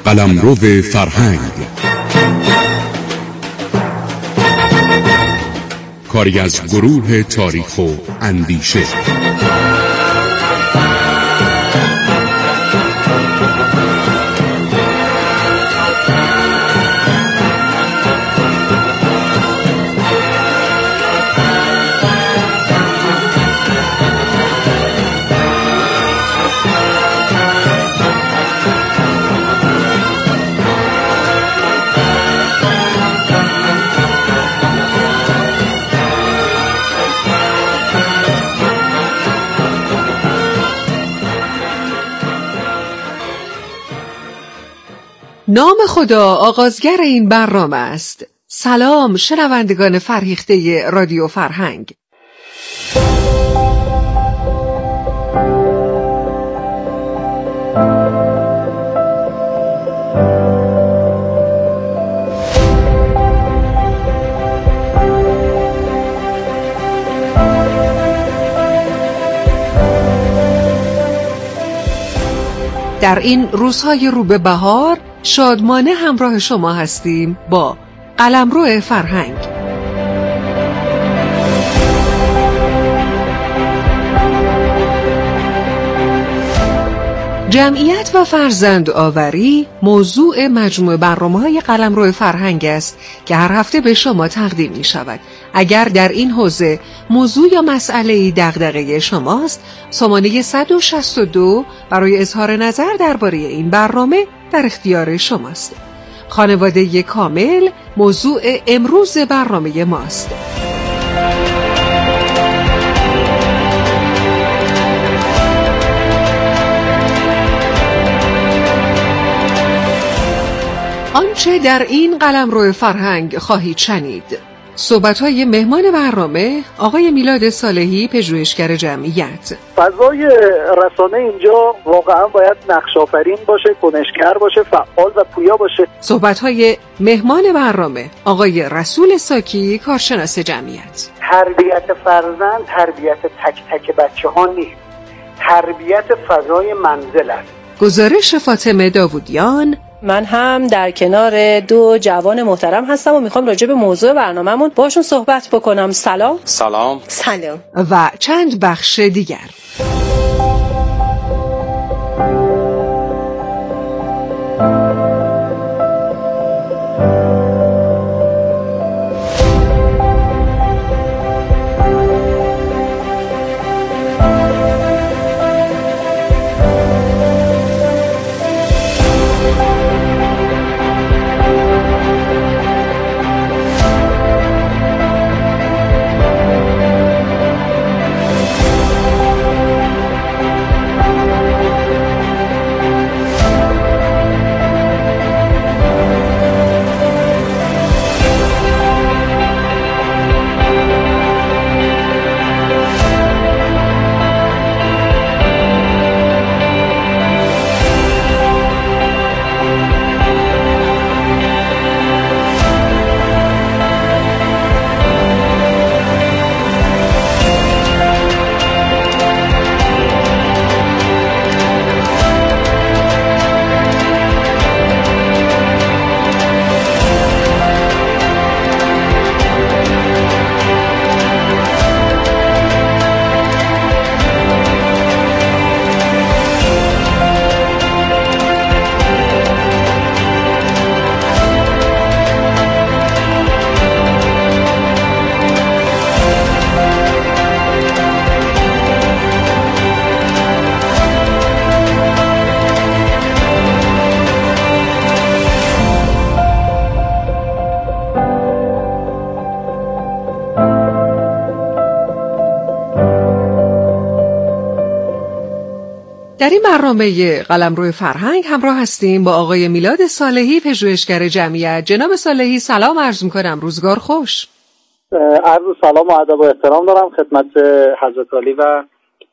قلمرو فرهنگ، کاری از گروه تاریخ و اندیشه. نام خدا آغازگر این برنامه است. سلام شنوندگان فرهیخته رادیو فرهنگ. در این روزهای رو به بهار شادمانه همراه شما هستیم با قلمرو فرهنگ. جمعیت و فرزند آوری موضوع مجموع برنامه‌های قلمرو فرهنگ است که هر هفته به شما تقدیم می شود. اگر در این حوزه موضوع یا مسئله‌ای دغدغه شماست، سامانه 162 برای اظهار نظر درباره این برنامه در اختیار شماست. خانواده کامل موضوع امروز برنامه ماست. آنچه در این قلمرو فرهنگ خواهید شنید: صحبت‌های مهمان برنامه آقای میلاد صالحی، پژوهشگر جمعیت. فضای رسانه اینجا واقعا باید نقش‌آفرین باشه، کنشگر باشه، فعال و پویا باشه. صحبت‌های مهمان برنامه آقای رسول ساکی، کارشناس جمعیت. تربیت فرزند تربیت تک تک بچه‌ها نیست، تربیت فضای منزل است. گزارش فاطمه داوودیان. من هم در کنار دو جوان محترم هستم و میخوام راجع به موضوع برنامه‌مون باشون صحبت بکنم. سلام. سلام. سلام. و چند بخش دیگر. در این برنامه قلمرو فرهنگ همراه هستیم با آقای میلاد صالحی، پژوهشگر جمعیت. جناب صالحی سلام عرض می‌کنم، روزگار خوش. عرض سلام و ادب و احترام دارم خدمت حضرت عالی و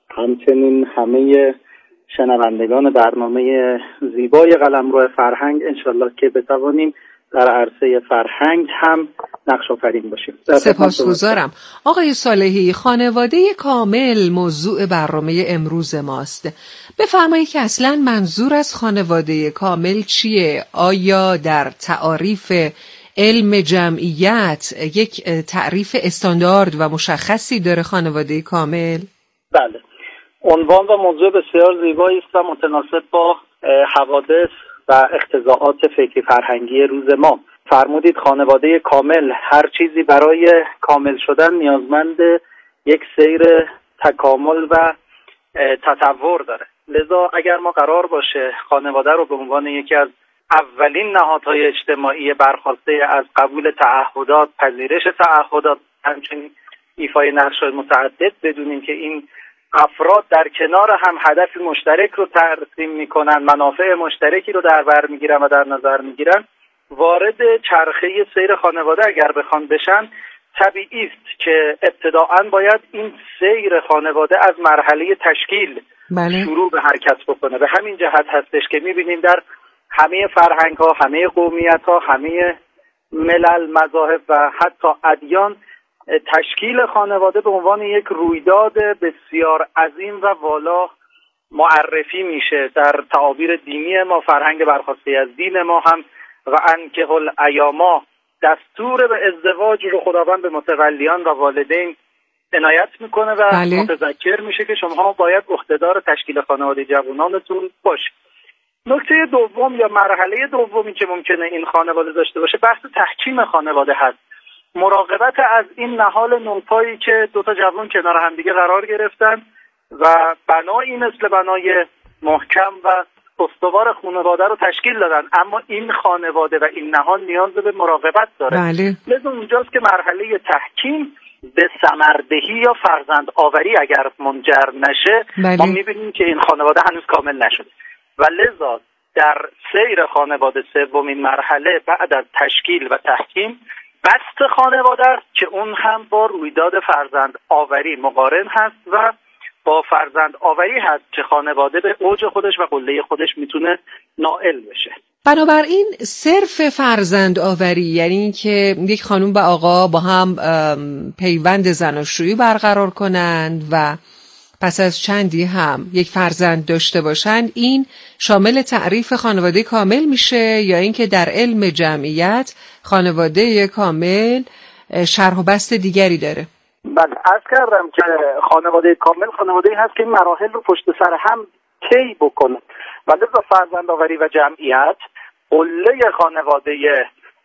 همچنین همه شنوندگان برنامه زیبای قلمرو فرهنگ. انشالله که بتوانیم در عرصه فرهنگ هم نقش آفرین باشیم. سپاسگزارم. آقای صالحی، خانواده کامل موضوع برنامه امروز ماست. بفرمایید که اصلا منظور از خانواده کامل چیه؟ آیا در تعاریف علم جمعیت یک تعریف استاندارد و مشخصی داره خانواده کامل؟ بله، عنوان و موضوع بسیار زیبایی است و متناسب با حوادث و اقتضاعات فکری فرهنگی روز ما. فرمودید خانواده کامل، هر چیزی برای کامل شدن نیازمند یک سیر تکامل و تطور داره. لذا اگر ما قرار باشه خانواده رو به عنوان یکی از اولین نهادهای اجتماعی برخواسته از قبول تعهدات، پذیرش تعهدات، همچنین ایفای نقش‌های متعدد بدونیم که این افراد در کنار هم هدف مشترک رو ترسیم میکنن، منافع مشترکی رو در بر میگیرن و در نظر میگیرن، وارد چرخه سیر خانواده اگر بخوان بشن، طبیعی است که ابتداعاً باید این سیر خانواده از مرحله تشکیل شروع به حرکت بکنه. به همین جهت هستش که میبینیم در همه فرهنگ ها، همه قومیت ها، همه ملل، مذاهب و حتی ادیان تشکیل خانواده به عنوان یک رویداد بسیار عظیم و والا معرفی میشه. در تعابیر دینی ما، فرهنگ برخواسته از دین ما هم و انکحوا الایاما، دستور به ازدواج رو خداوند به متولیان و والدین عنایت میکنه و متذکر میشه که شما باید عهدهدار تشکیل خانواده جوانانتون باشید. نکته دوم یا مرحله دومی که ممکنه این خانواده داشته باشه بحث تحکیم خانواده هست. مراقبت از این نهال نوپایی که دو تا جوان کنار همدیگه قرار گرفتن و بنایی مثل بنای محکم و استوار خانواده رو تشکیل دادن، اما این خانواده و این نهال نیاز به مراقبت داره. لذا اونجاست که مرحله تحکیم به ثمردهی یا فرزند آوری اگر منجر نشه، ما میبینیم که این خانواده هنوز کامل نشده و لذا در سیر خانواده سومین مرحله بعد از تشکیل و تحکیم بست خانواده است که اون هم با رویداد فرزند آوری مقارن هست و با فرزند آوری هست که خانواده به اوج خودش و قله خودش میتونه نائل بشه. بنابراین صرف فرزند آوری، یعنی این که یک خانم و آقا با هم پیوند زناشویی برقرار کنند و پس از چندی هم یک فرزند داشته باشند، این شامل تعریف خانواده کامل میشه، یا اینکه در علم جمعیت خانواده کامل شرح و بست دیگری داره؟ بله، عرض کردم که خانواده کامل خانواده‌ای هست که این مراحل رو پشت سر هم طی بکنه و لذا فرزندآوری و جمعیت قله خانواده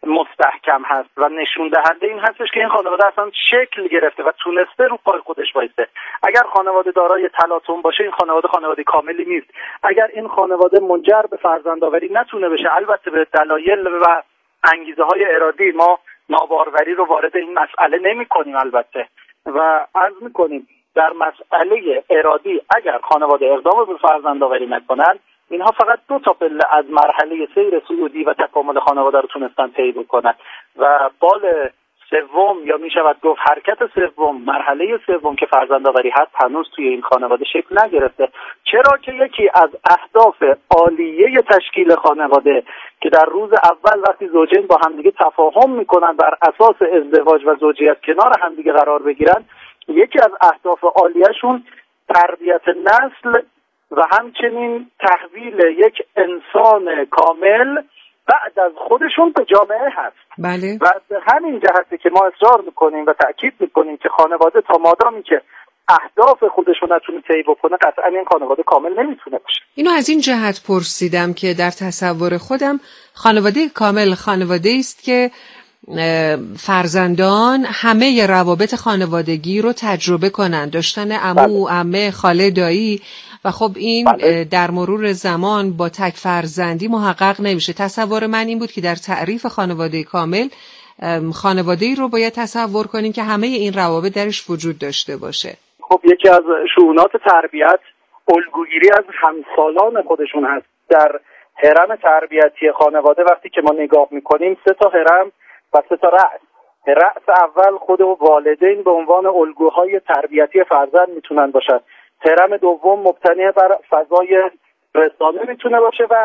مستحکم هست و نشون دهنده این هستش که این خانواده اصلا شکل گرفته و تونسته رو پای خودش وایسته. اگر خانواده دارای تلاطم باشه، این خانواده کاملی نیست. اگر این خانواده منجر به فرزندآوری نتونه بشه، البته به دلایل و انگیزه های ارادی، ما ناباروری رو وارد این مسئله نمی کنیم البته و عرض می کنیم در مسئله ارادی اگر خانواده اقدام به فرزندآوری نکنن، اینها فقط دو تا پله از مرحله سیر صعودی و تکامل خانواده رو تونستن طی بکنن و بال سوم یا می شود گفت حرکت سوم، مرحله سوم که فرزندآوری هست، هنوز توی این خانواده شکل نگرفته. چرا که یکی از اهداف عالیه تشکیل خانواده که در روز اول وقتی زوجین با همدیگه تفاهم میکنن بر اساس ازدواج و زوجیت کنار همدیگه قرار بگیرن، یکی از اهداف عالیه‌شون تربیت نسل و همچنین تحویل یک انسان کامل بعد از خودشون به جامعه هست. بله. و به همین جهته که ما اصرار میکنیم و تأکید میکنیم که خانواده تا مادامی که اهداف خودشون نتونه طی بکنه، قطعا این خانواده کامل نمیتونه باشه. اینو از این جهت پرسیدم که در تصور خودم خانواده کامل خانواده است که فرزندان همه روابط خانوادگی رو تجربه کنند، داشتن عمو، عمه، خاله، دایی، و خب این در مرور زمان با تک فرزندی محقق نمیشه. تصور من این بود که در تعریف خانواده کامل خانواده‌ای رو باید تصور کنیم که همه این روابط درش وجود داشته باشه. خب یکی از شؤونات تربیت الگوگیری از همسالان خودشون هست. در هرم تربیتی خانواده وقتی که ما نگاه میکنیم 3 تا هرم و 3 تا رأس. رأس اول خود والدین به عنوان الگوهای تربیتی فرزند میتونن باشن. هرم دوم مبتنی بر فضای رسانه میتونه باشه و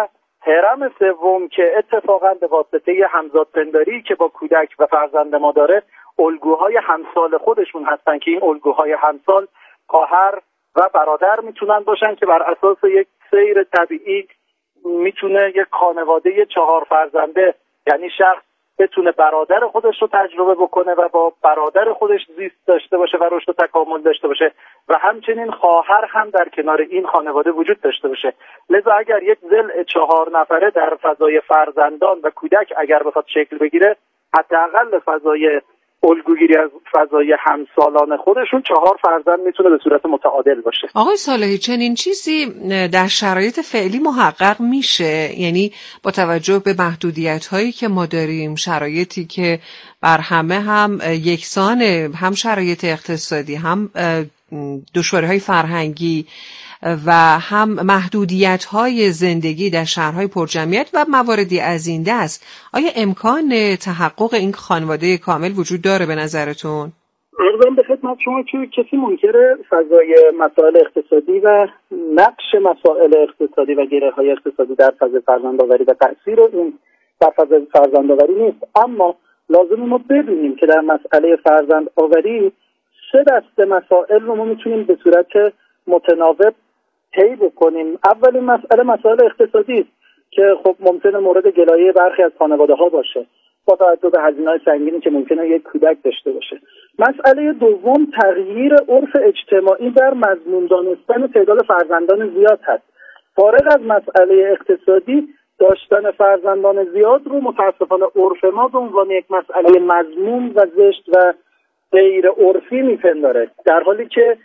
هرم سوم که اتفاقا به واسطه همزادپنداری که با کودک و فرزند ما داره، الگوهای همسال خودشون هستن که این الگوهای همسال خواهر و برادر میتونن باشن که بر اساس یک سیر طبیعی میتونه یک خانواده 4 فرزنده، یعنی شخص بتونه برادر خودش رو تجربه بکنه و با برادر خودش زیست داشته باشه و رشد و تکامل داشته باشه و همچنین خواهر هم در کنار این خانواده وجود داشته باشه. لذا اگر یک ضلع 4 نفره در فضای فرزندان و کودک اگر بخواد شکل بگیره، حداقل فضای الگوگیری از فضای همسالان خودشون 4 فرزند میتونه به صورت متعادل باشه. آقای صالحی، چنین چیزی در شرایط فعلی محقق میشه؟ یعنی با توجه به محدودیت‌هایی که ما داریم، شرایطی که بر همه هم یکسانه، هم شرایط اقتصادی، هم دشواری‌های فرهنگی و هم محدودیت‌های زندگی در شهرهای پرجمعیت و مواردی از این دست، آیا امکان تحقق این خانواده کامل وجود داره به نظرتون؟ ارزم به خدمت شما که کسی منکر فضای مسائل اقتصادی و نقش مسائل اقتصادی و گره‌های اقتصادی در فضای فرزندآوری و تأثیر اون در فضای فرزندآوری نیست، اما لازم ما بدونیم که در مسئله فرزندآوری 3 دسته مسائل رو ما میتونیم به صورت متناوب طی بکنیم. اولین مسئله مسائل اقتصادی است که خب ممکنه مورد گلایه برخی از خانواده‌ها باشه با توجه به هزینه‌های سنگینی که ممکنه یک کودک داشته باشه. مسئله دوم تغییر عرف اجتماعی در مضمون دانستن تعداد فرزندان زیاد هست. فارغ از مسئله اقتصادی، داشتن فرزندان زیاد رو متاسفانه عرف ما به عنوان یک مسئله مضمون و زشت و غیر عرفی میپنداره، در حالی که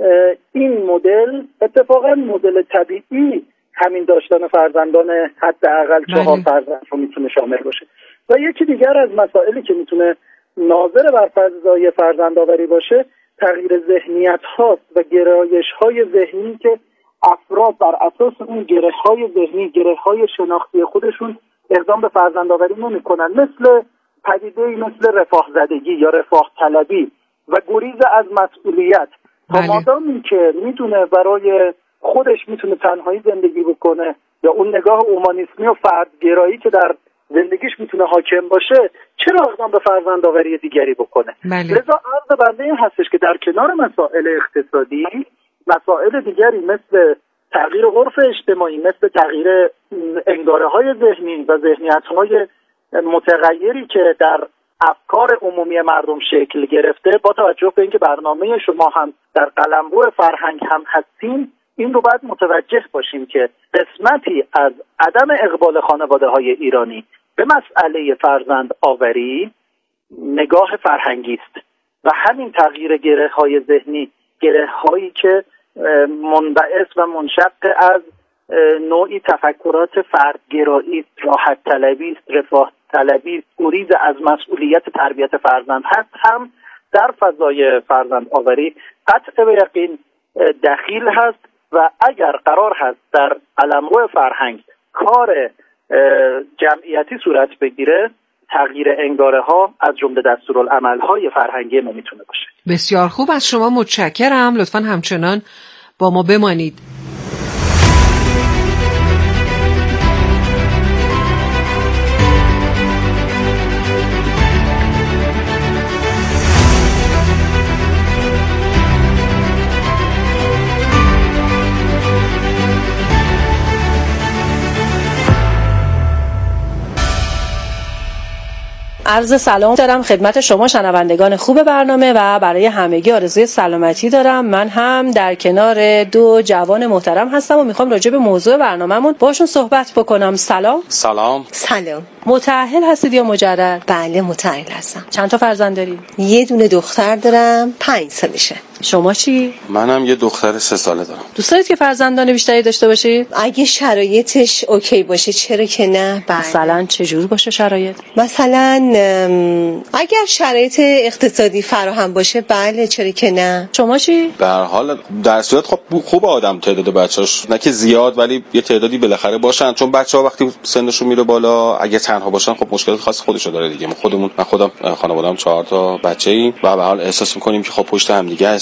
این مدل اتفاقا مدل طبیعی همین داشتن فرزندان حداقل 4 فرزند رو میتونه شامل باشه. و یکی دیگر از مسائلی که میتونه ناظر بر فضای فرزندآوری باشه تغییر ذهنیت هاست و گرایش های ذهنی که افراد بر اساس اون گره های ذهنی، گره های شناختی خودشون اقدام به فرزندآوری نمی‌کنن، مثل پدیده‌ای مثل رفاه زدگی یا رفاه طلبی و گریز از مسئولیت. تا مادامی که میدونه برای خودش میتونه تنهایی زندگی بکنه یا اون نگاه اومانیسمی و فردگرایی که در زندگیش میتونه حاکم باشه، چرا اقدام به فرزندآوری دیگری بکنه؟ لذا عرض بنده این هستش که در کنار مسائل اقتصادی، مسائل دیگری مثل تغییر عرف اجتماعی، مثل تغییر انگاره‌های ذهنی و ذهنیت‌های متغیری که در افکار عمومی مردم شکل گرفته، با توجه به اینکه برنامه شما هم در قلمرو فرهنگ هم هستیم، این رو باید متوجه باشیم که قسمتی از عدم اقبال خانواده‌های ایرانی به مسئله فرزند آوری نگاه فرهنگی است و همین تغییر گره‌های ذهنی، گره‌هایی که منبعث و منشق از نوعی تفکرات فردگرایی، راحت طلبی، رفاه طلبی، گریز از مسئولیت تربیت فرزند هست، هم در فضای فرزند آوری قطع به یقین دخیل هست و اگر قرار هست در قلمرو فرهنگ کار جمعیتی صورت بگیره، تغییر انگاره ها از جمله دستورالعمل های فرهنگی ما میتونه باشه. بسیار خوب، از شما متشکرم. لطفاً همچنان با ما بمانید. عرض سلام دارم خدمت شما شنوندگان خوب برنامه و برای همگی آرزوی سلامتی دارم. من هم در کنار 2 جوان محترم هستم و میخوام راجع به موضوع برنامه‌مون باشون صحبت بکنم. سلام. سلام. متأهل هستید یا مجرد؟ بله متأهل هستم. چند تا فرزند داری؟ یه دونه دختر دارم 5 سالشه. شما چی؟ منم یه دختر 3 ساله دارم. دوست دارید که فرزندان بیشتری داشته باشید؟ اگه شرایطش اوکی باشه چرا که نه. بله. مثلا چه جور باشه شرایط؟ مثلا اگر شرایط اقتصادی فراهم باشه بله چرا که نه. شما چی؟ در حال در صورت خب خوب آدم تعداد بچه‌اش نه که زیاد ولی یه تعدادی بالاخره باشن، چون بچه‌ها وقتی سنشون میره بالا اگه تنها باشن خب مشکلات خاص خودشو داره دیگه. من خودم خانواده‌ام 4 تا بچه‌ای و به حال احساس می‌کنیم که خب پشت هم دیگه هستیم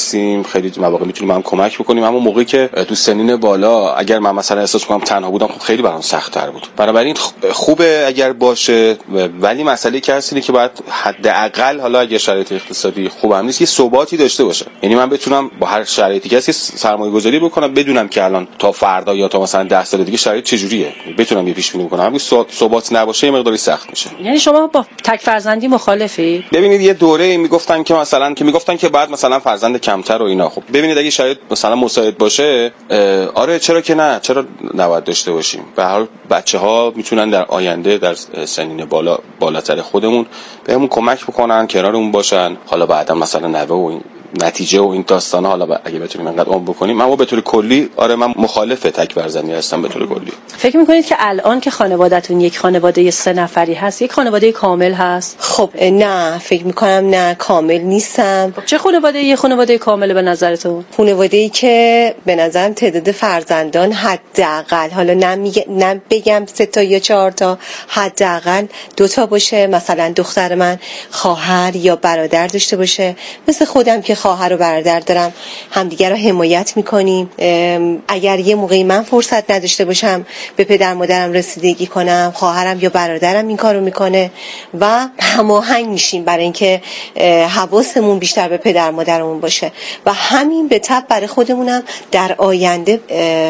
هستیم، خیلی مواقع میتونیم هم کمک بکنیم. اما موقعی که تو سنین بالا اگر من مثلا احساس کنم تنها بودم، خب خیلی برام سخت‌تر بود. بنابراین خوبه اگر باشه، ولی مسئله که هست اینه که باید حداقل حالا اگه شرایط اقتصادی خوبم نیست، یه ثباتی داشته باشه. یعنی من بتونم با هر شرایطی که سرمایه‌گذاری بکنم، بدونم که الان تا فردا یا تا مثلا 10 سال دیگه شرایط چجوریه، بتونم یه پیش بینی بکنم. اگه ثبات نباشه یه مقداری سخت میشه. یعنی شما با تک فرزندی مخالفی؟ ببینید یه دوره میگفتن که بعد مثلا فرزند کمتر و اینا. خب ببینید اگه شاید مثلا مساعد باشه، آره چرا که نه، چرا نباید داشته باشیم. به هر حال بچه‌ها میتونن در آینده در سنین بالاتر خودمون بهمون کمک بکنن، کنارمون باشن. حالا بعدا مثلا نوه و این نتیجه و این داستانا حالا اگه بتونیم انقدر عمر بکنیم. اما به طور کلی آره من مخالف تک فرزندی هستم. به طور کلی فکر می‌کنید که الان که خانواده‌تون یک خانواده 3 نفری هست، یک خانواده کامل هست؟ خب نه، فکر می‌کنم نه، کامل نیستم. خب چه خانواده یه خانواده کامله به نظرتون؟ خانواده‌ای که به نظرم تعداد فرزندان حداقل، حالا نه بگم 3 تا یا 4 تا، حداقل 2 تا باشه. مثلا دختر من خواهر یا برادر داشته باشه، مثل خودم که خواهر و برادر دارم، همدیگر رو حمایت میکنیم. اگر یه موقعی من فرصت نداشته باشم به پدر مادرم رسیدگی کنم، خواهرم یا برادرم این کارو میکنه و هماهنگ میشیم برای اینکه حواسمون بیشتر به پدر مادرمون باشه و همین به تبع برای خودمونم در آینده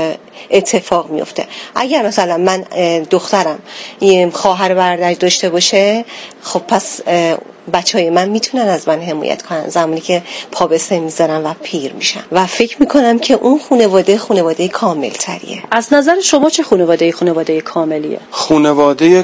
اتفاق میفته. اگر مثلا من دخترم خواهر و برادر داشته باشه، خب پس بچهای من میتونن از من حمایت کنن زمانی که پا به سن میذارن و پیر میشن و فکر میکنم که اون خانواده کامل تریه. از نظر شما چه خانواده کاملیه؟ خانواده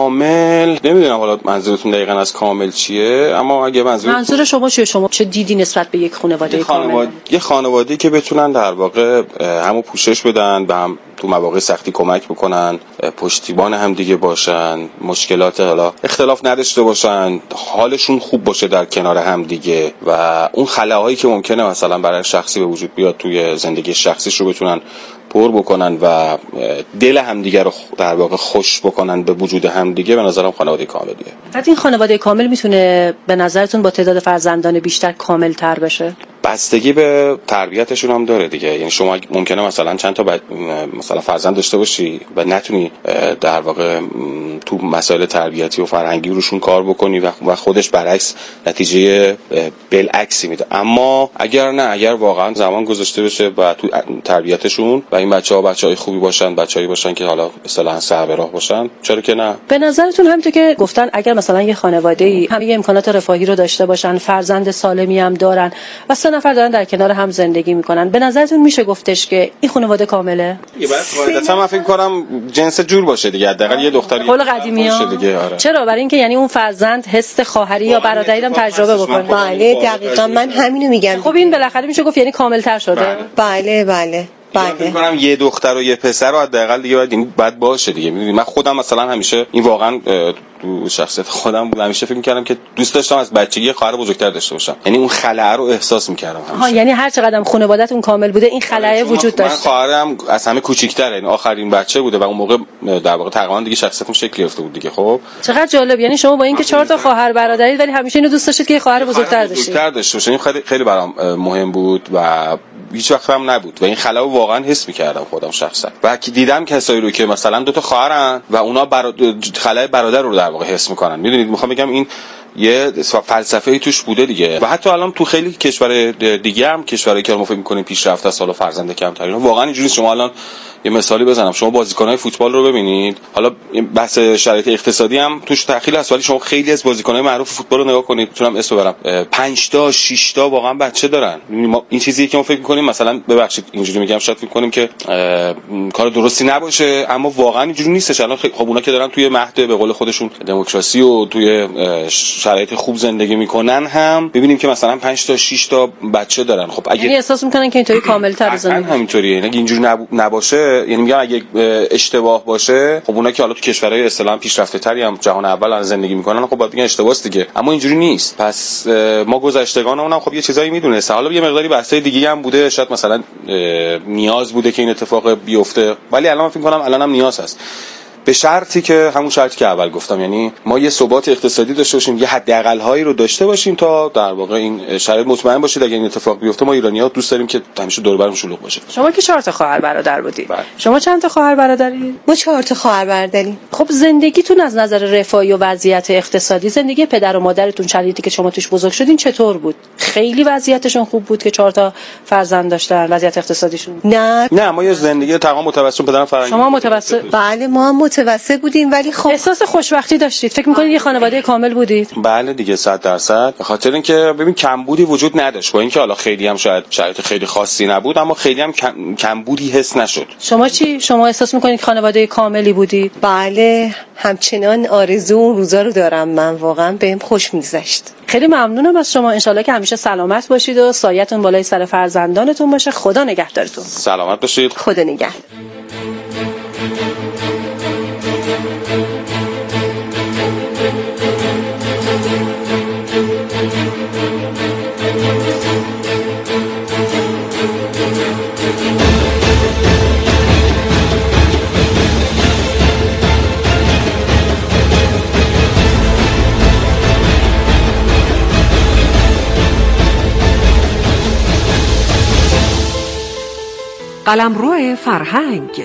کامل نمیدونم حالا منظورتون دقیقاً از کامل چیه، اما اگه منظور شما چیه؟ شما چه دیدی نسبت به یک خانواده کامل؟ یه خانواده‌ای که بتونن در واقع همو پوشش بدن، به هم تو مواقع سختی کمک بکنن، پشتیبان هم دیگه باشن، مشکلات حالا اختلاف نداشته باشن، حالشون خوب باشه در کنار هم دیگه و اون خلاهایی که ممکنه مثلا برای شخصی به وجود بیاد توی زندگی شخصیش رو بتونن پر بکنن و دل همدیگه رو در واقع خوش بکنن به وجود همدیگه. به نظرم خانواده کاملیه. حتی این خانواده کامل میتونه به نظرتون با تعداد فرزندان بیشتر کامل تر بشه؟ بستگی به تربیتشون هم داره دیگه. یعنی شما ممکنه مثلا چند تا مثلا فرزند داشته باشی و نتونی در واقع تو مسائل تربیتی و فرهنگی روشون کار بکنی و خودش برعکس نتیجه بالعکسی میده. اما اگر واقعا زمان گذاشته بشه و تو تربیتشون و این بچه‌های خوبی باشن، بچه‌ای باشن که حالا اصطلاحاً صاحب راه باشن، چرا که نه؟ به نظرتون همونطور که گفتن اگر مثلا یه خانواده‌ای همه امکانات رفاهی رو داشته باشن، فرزند سالمی هم دارن و 3 نفر دارن در کنار هم زندگی میکنن، به نظرتون میشه گفتش که این خانواده کامله؟ قاعدتاً من فکر کنم جنس جور باشه دیگه، حداقل یه دختری قول قدیمی‌ها دیگه. آره. چرا؟ برای اینکه یعنی اون فرزند حس خواهری یا برادری هم تجربه بکنه. بله دقیقاً من همینو میگم. خب این بالاخره میشه گفت یعنی کامل‌تر شده. بله. فکر کنم یه دختر و یه پسر رو حداقل دیگه باید باشه دیگه. میدونید من خودم مثلا همیشه این واقعا تو شخصیت خودم بود، همیشه فکر می‌کردم که دوست داشتم از بچگی خواهر بزرگتر داشته باشم. یعنی اون خلأ رو احساس می‌کردم همیشه. یعنی هر چقدر خانواده‌تون کامل بوده این خلأ وجود داشت. من خواهرم از همه کوچیک‌تره، یعنی آخرین بچه بوده و اون موقع در واقع تقریبا دیگه شخصیتم شکل گرفته بود دیگه. خب چقدر جالب. یعنی شما با اینکه 4 تا خواهر برادرید ولی همیشه اینو دوست داشتید که خواهر بزرگتر داشته. این خیلی برام مهم بود و هیچ وقت هم نبود و این خلأ رو واقعا حس می‌کردم خودم شخصا. و دیدم کسایی رو که مثلا 2 تا خواهرن و اونا خلأ برادر رو در واقع حس می‌کنن. میدونید میخوام بگم این یه فلسفه‌ای توش بوده دیگه. و حتی الان تو خیلی کشور دیگه هم، کشورایی که ما فکر می‌کنیم پیشرفته است، سال فرزند کمتر، اینا واقعا اینجوریه. شما الان یه مثالی بزنم، شما بازیکن‌های فوتبال رو ببینید، حالا بحث شرایط اقتصادی هم توش دخیل است، ولی شما خیلی از بازیکن‌های معروف فوتبال رو نگاه کنید، میتونم اسم ببرم، 5 تا 6 تا واقعا بچه دارن. ما این چیزیه که ما فکر می‌کنیم مثلا، ببخشید اینجوری میگم، شاید فکر کنیم که کار درستی نباشه، اما واقعا اینجوری نیستش. الان خب اونا که دارن توی مهد به قول خودشون دموکراسی و توی شرایط خوب زندگی میکنن هم ببینیم که مثلا 5 تا 6 تا بچه دارن. خب اگه یعنی احساس میکنن که اینطوری کامل‌تر زندگی همینطوریه، اگه اینجوری نباشه، یعنی میگم اگه اشتباه باشه، خب اونا که حالا تو کشورهای اصطلاحاً پیشرفته تری هم جهان اول زندگی میکنن، خب باید بگن اشتباهه دیگه. اما اینجوری نیست. پس ما گذشتگانمون هم خب یه چیزایی میدونسته، حالا یه مقداری بحثای دیگه هم بوده، شاید مثلا نیاز بوده که این اتفاق بیفته، ولی الان فکر کنم الانم نیاز هست. به شرطی که همون شرطی که اول گفتم، یعنی ما یه ثبات اقتصادی داشته باشیم، یه حداقل هایی رو داشته باشیم تا در واقع این شرایط مطمئن باشید اگه این اتفاق بیفته ما ایرانی‌ها دوست داریم که همیشه دور و برمون شلوغ باشه. شما که 4 تا خواهر برادر بودید. بله. شما چند تا خواهر برادرید؟ ما 4 تا خواهر برادریم. خب زندگیتون از نظر رفاهی و وضعیت اقتصادی، زندگی پدر و مادرتون شرایطی که شما توش بزرگ شدین چطور بود؟ خیلی وضعیتشون خوب بود که 4 تا فرزند داشتن؟ وضعیت اقتصادیشون؟ نه ما یه زندگی تقریبا متوسط پدرم فرنگی. شما متوسط؟ بله ما هم متوسط بودیم، ولی خب احساس خوشبختی داشتید؟ فکر می‌کنید یه خانواده کامل بودید؟ بله دیگه 100%. به خاطر اینکه ببین کمبودی وجود نداشت، با اینکه حالا خیلی هم شاید شرایط خیلی خاصی نبود اما خیلی هم کمبودی حس نشد. شما چی؟ شما احساس می‌کنید خانواده کاملی بودید؟ بله همچنان آرزو اون روزا رو دارم من، واقعا بهم خوش می‌گذشت. خیلی ممنونم از شما. انشالله که همیشه سلامت باشید و سایه‌تون بالای سر فرزندانتون باشه. خدا نگهدارتون. سلامت باشید. خدا نگهدار. قلمرو فرهنگ.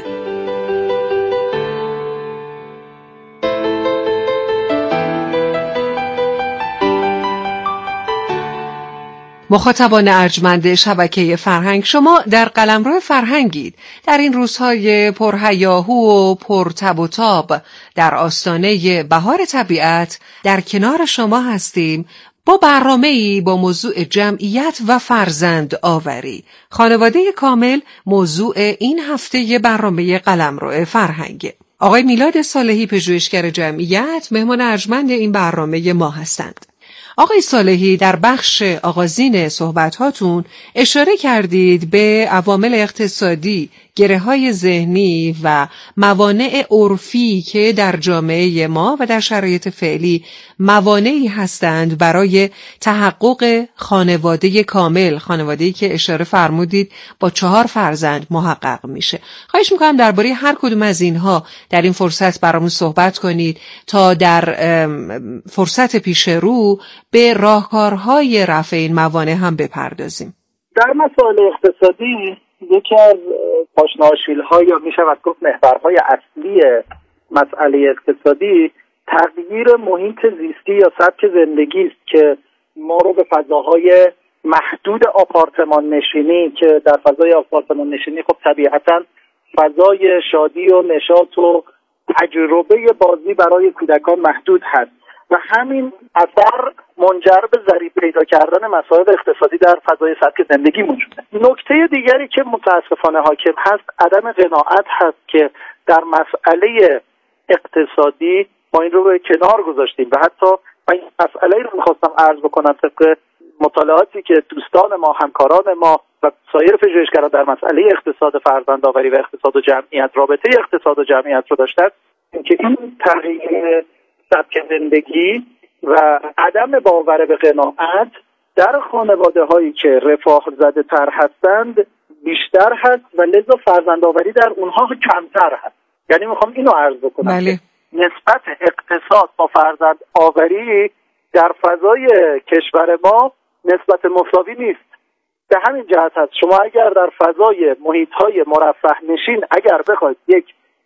مخاطبان ارجمند شبکه فرهنگ، شما در قلمرو فرهنگید. در این روزهای پرهیاهو و پرتب و تاب در آستانه بهار طبیعت در کنار شما هستیم با برنامه‌ای با موضوع جمعیت و فرزند آوری. خانواده کامل موضوع این هفته برنامه قلمرو فرهنگ. آقای میلاد صالحی پژوهشگر جمعیت مهمان ارجمند این برنامه ما هستند. آقای صالحی در بخش آغازین صحبت‌هاتون اشاره کردید به عوامل اقتصادی، گره‌های ذهنی و موانع عرفی که در جامعه ما و در شرایط فعلی موانعی هستند برای تحقق خانواده کامل، خانواده‌ای که اشاره فرمودید با 4 فرزند محقق میشه. خواهش میکنم درباره هر کدوم از اینها در این فرصت برامون صحبت کنید تا در فرصت پیش رو به راهکارهای رفع این موانع هم بپردازیم. در مسائل اقتصادی یکی از پاشناشیل‌ها یا میشود گفت محورهای اصلی مسئله اقتصادی تغییر محیط زیستی یا سبک زندگی است که ما رو به فضاهای محدود آپارتمان نشینی که در فضای آپارتمان نشینی خب طبیعتاً فضای شادی و نشاط و تجربه بازی برای کودکان محدود هست و همین اثر منجر به ضریب پیدا کردن مسائل اقتصادی در فضای سبک زندگی موجوده. نکته دیگری که متاسفانه حاکم هست عدم قناعت هست که در مسئله اقتصادی ما این رو به کنار گذاشتیم و حتی من این مسئله رو میخواستم عرض بکنم طبق مطالعاتی که دوستان ما، همکاران ما و سایر پژوهشگران در مسئله اقتصاد فرزندآوری و اقتصاد و جمعیت، رابطه اقتصاد و جمعیت رو داشتن، که این تغییر سبک زندگی و عدم باور به قناعت در خانواده هایی که رفاه زده تر هستند بیشتر هست و لذا فرزندآوری در اونها کمتر هست. یعنی میخوام اینو عرض بکنم بله. نسبت اقتصاد با فرزندآوری در فضای کشور ما نسبت مساوی نیست. به همین جهت هست شما اگر در فضای محیط‌های مرفه نشین اگر بخواید یک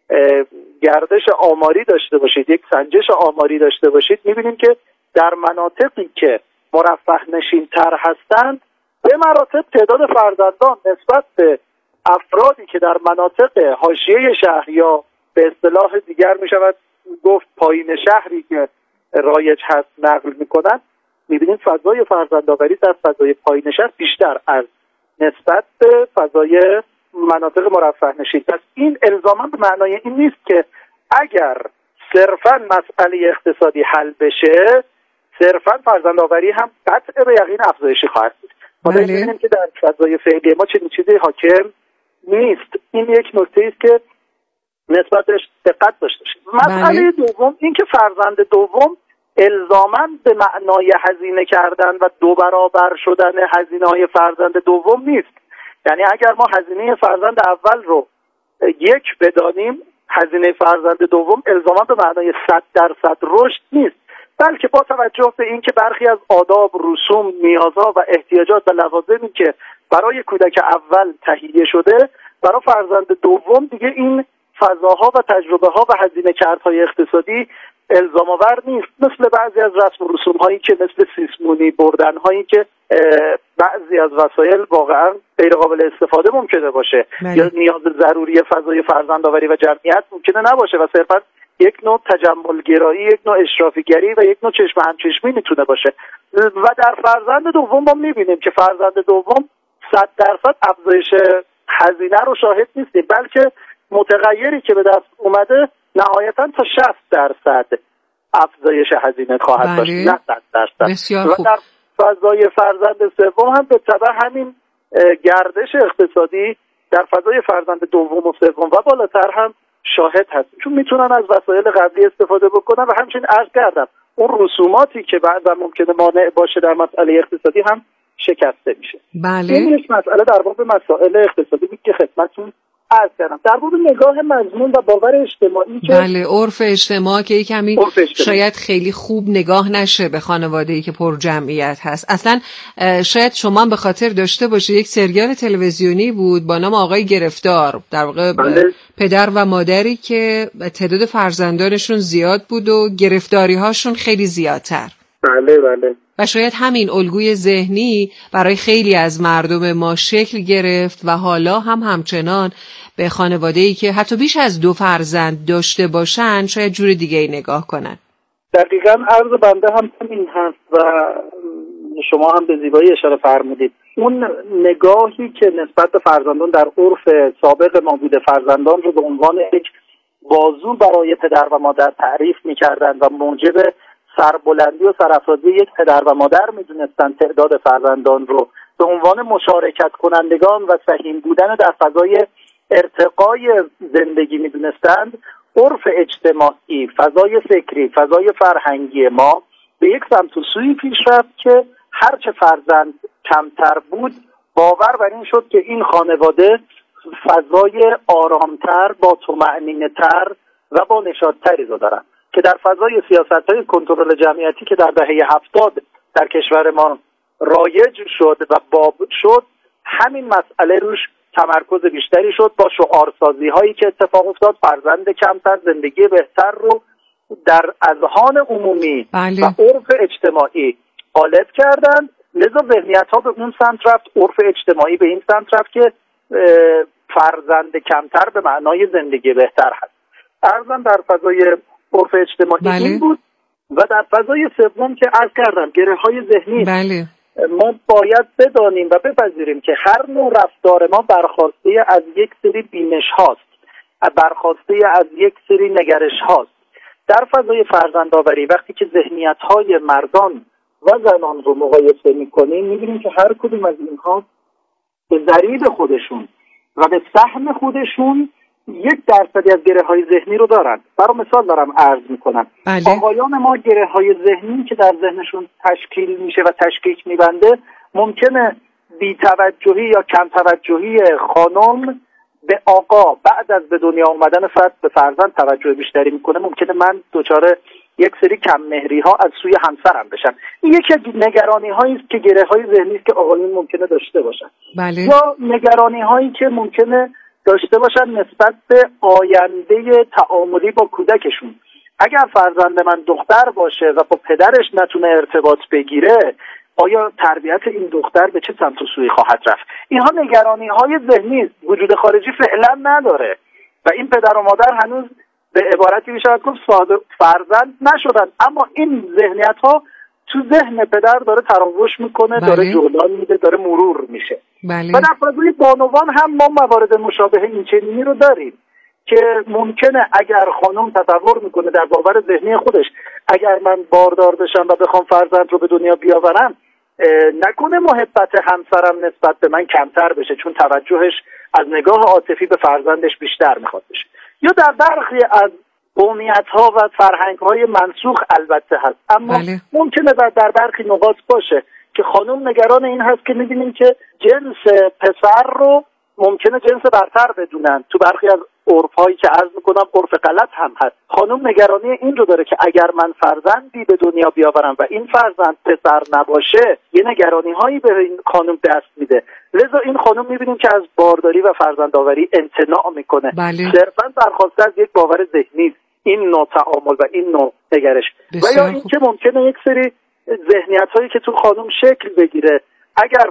گردش آماری داشته باشید، یک سنجش آماری داشته باشید، می‌بینیم که در مناطقی که مرفه نشین تر هستند به مراتب تعداد فرزندان نسبت به افرادی که در مناطق حاشیه شهر یا به اصطلاح دیگر می‌شود گفت پایین شهری که رایج هست نقل می‌کنند، می‌بینیم فضای فرزندآوری در فضای پایین شهر بیشتر از نسبت به فضای مناطق مرفه نشین. پس این الزاما به معنای این نیست که اگر صرفاً مسئله اقتصادی حل بشه صرفاً فرزندآوری هم قطع به یقین افزایشی خواهد بود. ما می‌بینیم که در فضای فعلی ما چنین چیزی حاکم نیست. این یک نکته است که نسبتش دقت داشته باشید. مسئله دوم این که فرزند دوم الزاماً به معنای هزینه کردن و 2 برابر شدن هزینه‌های فرزند دوم نیست. یعنی اگر ما هزینه فرزند اول رو 1 بدانیم، هزینه فرزند دوم الزاما به معنای 100% رشد نیست، بلکه با توجه به اینکه برخی از آداب، رسوم، نیازها و احتیاجات و لوازمی که برای کودک اول تهیه شده، برای فرزند دوم دیگه این فضاها و تجربه ها و هزینه کردهای اقتصادی الزام آور نیست. مثل بعضی از رسم و رسوم هایی که مثل سیسمونی بردن هایی که بعضی از وسایل واقعا غیر قابل استفاده ممکنه باشه یا نیاز ضروری فضای فرزندآوری و جمعیت ممکنه نباشه و صرفا یک نوع تجمل گرایی، یک نوع اشرافیگری و یک نوع چشم همچشمی میتونه باشه. و در فرزند دوم ما میبینیم که فرزند دوم 100% افزایش هزینه رو شاهد نیستیم، بلکه متغیری که به دست اومده نهایتا تا 60% افزایش هزینه خواهد داشت، نه 100%. و در فضای فرزند سوم هم به تبع همین گردش اقتصادی در فضای فرزند دوم و سوم و بالاتر هم شاهد هستیم، چون میتونن از وسایل قبلی استفاده بکنن و همچنین عرض کردم اون رسوماتی که بعدا ممکنه مانع باشه در مسئله اقتصادی هم شکسته میشه. بله. این یک مسئله در باب مسائل اقتصادی بود که خدمتتون عرض کردم. در باب نگاه مضمون و باور اجتماعی که بله، عرف اجتماع که کمی شاید خیلی خوب نگاه نشه به خانواده‌ای که پر جمعیت هست. اصلا شاید شما هم به خاطر داشته باشه یک سریال تلویزیونی بود با نام آقای گرفتار، در واقع پدر و مادری که تعداد فرزندانشون زیاد بود و گرفتاری‌هاشون خیلی زیادتر. بله. و شاید همین الگوی ذهنی برای خیلی از مردم ما شکل گرفت و حالا هم همچنان به خانواده‌ای که حتی بیش از 2 فرزند داشته باشن شاید جور دیگه ای نگاه کنن. دقیقاً عرض بنده هم همین هست و شما هم به زیبایی اشاره فرمودید. اون نگاهی که نسبت به فرزندان در عرف سابق ما بوده، فرزندان رو به عنوان یک بازو برای پدر و مادر تعریف می‌کردند و موجب سربلندی و سرافرازی یک پدر و مادر میدونستن، تعداد فرزندان رو به عنوان مشارکت کنندگان و سهیم بودن در فضای ارتقای زندگی میدونستند، عرف اجتماعی، فضای فکری، فضای فرهنگی ما به یک سمت و سوی پیش رفت که هرچه فرزند کمتر بود باور بر این شد که این خانواده فضای آرامتر، با طمأنینه‌تر و با نشاط‌تری رو دارن، که در فضای سیاست‌های کنترل جمعیتی که در دهه 70 در کشور ما رایج شد و باب شد، همین مسئله روش تمرکز بیشتری شد با شعارسازی هایی که اتفاق افتاد. فرزند کمتر زندگی بهتر رو در اذهان عمومی و عرف اجتماعی غالب کردند، لذا ذهنیت ها به اون سمت رفت، عرف اجتماعی به این سمت رفت که فرزند کمتر به معنای زندگی بهتر هست. ارزم در فضای عرف اجتماعی این بود. و در فضای سوم که عرض کردم گره های ذهنی، ما باید بدانیم و بپذیریم که هر نوع رفتار ما برخواسته از یک سری بینش هاست، برخواسته از یک سری نگرش هاست. در فضای فرزندآوری وقتی که ذهنیت های مردان و زنان رو مقایسه میکنیم میبینیم که هر کدوم از اینها به ضریب خودشون و به سهم خودشون 1% از گره های ذهنی رو دارن. برای مثال دارم عرض میکنم. آقایان ما گره های ذهنی که در ذهنشون تشکیل میشه و تشکیک میبنده، ممکنه بی‌توجهی یا کم توجهی خانم به آقا بعد از به دنیا اومدن فرد به فرزند توجه بیشتری میکنه، ممکنه من دچار یک سری کم مهری ها از سوی همسرم بشم. این یکی از نگرانی هایی است که گره های ذهنی است که آقایون ممکنه داشته باشن. یا نگرانی هایی که ممکنه داشته باشن نسبت به آینده تعاملی با کودکشون. اگر فرزند من دختر باشه و با پدرش نتونه ارتباط بگیره، آیا تربیت این دختر به چه سمت و سوی خواهد رفت؟ اینها نگرانی های ذهنی است، وجود خارجی فعلا نداره و این پدر و مادر هنوز به عبارتی میشه گفت فرزند نشدن، اما این ذهنیت ها تو ذهن پدر داره تراوش میکنه، داره جولان میده، داره مرور میشه. و در فضای بانوان هم ما موارد مشابه این چنینی رو داریم که ممکنه اگر خانم تصور میکنه در باور ذهنی خودش اگر من باردار بشم و بخوام فرزند رو به دنیا بیاورم، نکنه محبت همسرم نسبت به من کمتر بشه چون توجهش از نگاه عاطفی به فرزندش بیشتر میخواد بشه. یا در برخی از قومیت ها و فرهنگ های منسوخ البته هست، اما ممکنه در برخی نقاط باشه که خانم نگران این هست که میبینیم که جنس پسر رو ممکنه جنس برتر بدونن. تو برخی از عرف‌هایی که عرض میکنم عرف غلط هم هست. خانم نگرانی این رو داره که اگر من فرزندی به دنیا بیاورم و این فرزند پسر نباشه، یه نگرانی هایی به این خانم دست میده. لذا این خانم میبینیم که از بارداری و فرزندآوری امتناع میکنه. بله. صرفاً برخواسته از یک باور ذهنی این نوع تعامل و این نوع نگرش. و یا این که ممکنه یک سری ذهنیت هایی که تو خانم شکل بگیره، اگر